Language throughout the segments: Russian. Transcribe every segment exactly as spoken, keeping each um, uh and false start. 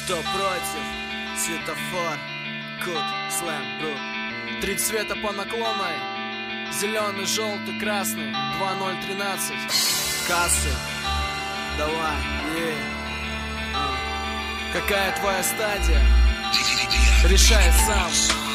Кто против? Светофор, Кут, Слэм, Брук. Три цвета по наклонной: зеленый, желтый, красный. Два ноль тринадцать. Кассы. Давай, ей. А. Какая твоя стадия? Решай сам.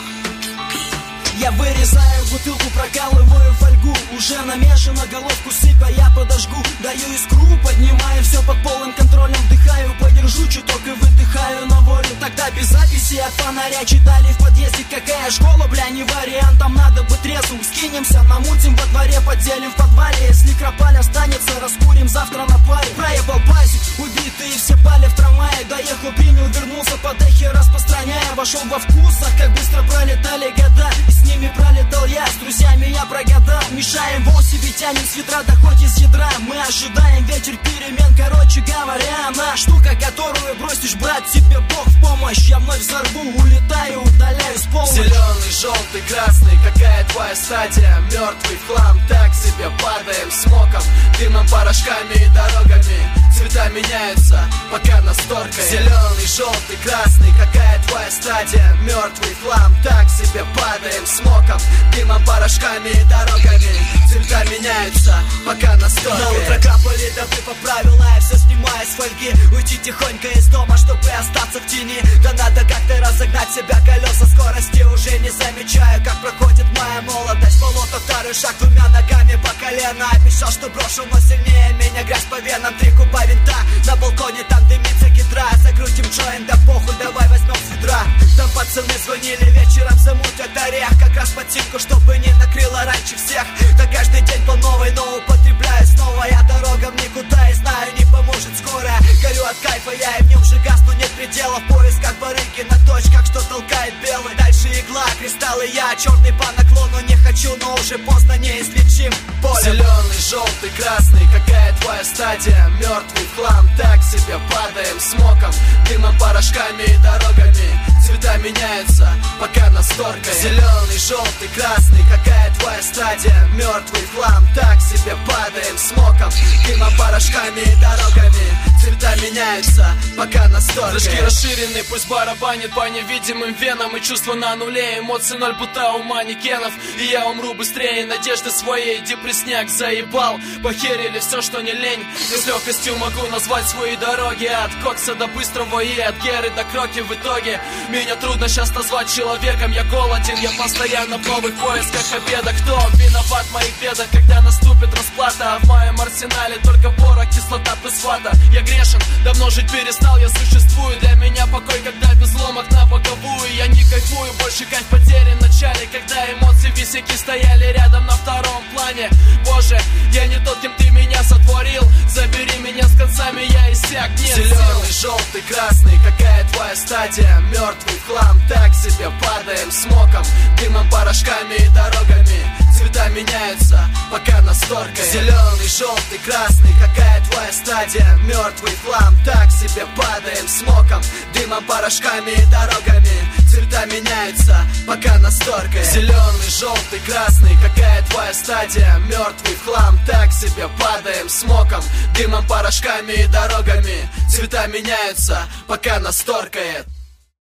Я вырезаю бутылку, прокалываю фольгу. Уже намешано, головку сыпя я подожгу. Даю искру, поднимаю все под полным контролем. Вдыхаю, подержу чуток и выдыхаю на волю. Тогда без записи от фонаря читали в подъезде. Какая школа, бля, не вариант, там надо быть трезвым. Скинемся, намутим во дворе, поделим в подвале. Если крополь останется, раскурим завтра на паре. Проебал базик, убитые все пали в трамвае. Доехал, принял, вернулся по дехе, распространяя. Вошел во вкусах, как быстро пролетали года. И с ними пролетал я, с друзьями я прогадал. Мешаем вон себе, тянем с ядра, да хоть из ядра. Мы ожидаем ветер перемен, короче говоря. Она штука, которую бросишь, брат, тебе Бог в помощь. Я вновь взорву, улетаю, удаляюсь полночь. Зеленый, желтый, красный, какая твоя стадия? Мертвый в хлам, так себе падаем смоком, дымом, порошками и дорогами. Цвета меняются, пока нас торкает. Зеленый, желтый, красный, какая твоя стадия? Мертвый в хлам, так себе падаем смоком, дымом, порошками и дорогами. Цвета меняются, пока нас торкает. На утро капали добы по правилам, я все снимаю с фольги. Уйти тихонько из дома, чтобы остаться в тени. Да надо как-то разогнать себя, колеса скорости уже не замечаю. Как проходит моя молодость, болото, второй шаг двумя ногами по колено. Обещал, что брошу, но сильнее меня грязь по венам. Три куба винта, на балконе там дымится гидра. Закрутим джойнт, да похуй, давай возьмем с ведра. Там пацаны звонили вечером, замутят орех. Как раз под симку, чтобы не накрыло раньше всех. Да каждый день по новой, но употребляю снова. Я дорогам никуда и знаю, не поможет скоро. Горю от кайфа, я и в нем же гасну, нет предела. В поисках барыги на точках, что толкает белый. Дальше игла, кристаллы, я черный по наклону. Не хочу, но уже поздно, неизлечим боль. Зеленый, желтый, красный, какая твоя стадия? Мертвый в хлам, так себе падаем смоком, дымом, порошками и дорогами. Цвета меняются, пока нас торкает. Зеленый, желтый, красный, какая твоя стадия? Мертвый в хлам, так себе падаем смоком, дымом, порошками и дорогами. Цвета меняются, пока нас торкает. Зажги расширенный, пусть барабанит по невидимым венам. И чувства на нуле, эмоции ноль, будто у манекенов. И я умру быстрее надежды своей. Депресняк заебал, похерили все, что не лень. Я с легкостью могу назвать свои дороги. От кокса до быстрого и от геры до кроки. В итоге меня трудно сейчас назвать человеком. Я голоден, я постоянно в новых поисках обеда. Кто виноват в моих бедах, когда наступит расплата? А в моем арсенале только порох, кислота плюс вата. Я грешен, давно жить перестал, я существую. Для меня покой, когда без ломок на боковую. Я не кайфую, больше кайф потерян в начале, когда эмоции висяки стояли рядом на втором плане. Боже, я не тот, кем ты меня сотворил. Забери меня с концами, я иссяк, нет сил. Зеленый, желтый, красный, какая твоя стадия? Мертвый в хлам, так себе падаем смоком, дымом, порошками и дорогами. Цвета меняются, пока нас торкает. Зеленый, желтый, красный, какая твоя стадия? Мертвый в хлам, так себе падаем смоком, дымом, порошками и дорогами. Цвета меняются, пока нас торкает. Зеленый, желтый, красный, какая твоя стадия? Мертвый в хлам, так себе падаем смоком, дымом, порошками и дорогами. Цвета меняются, пока нас торкает.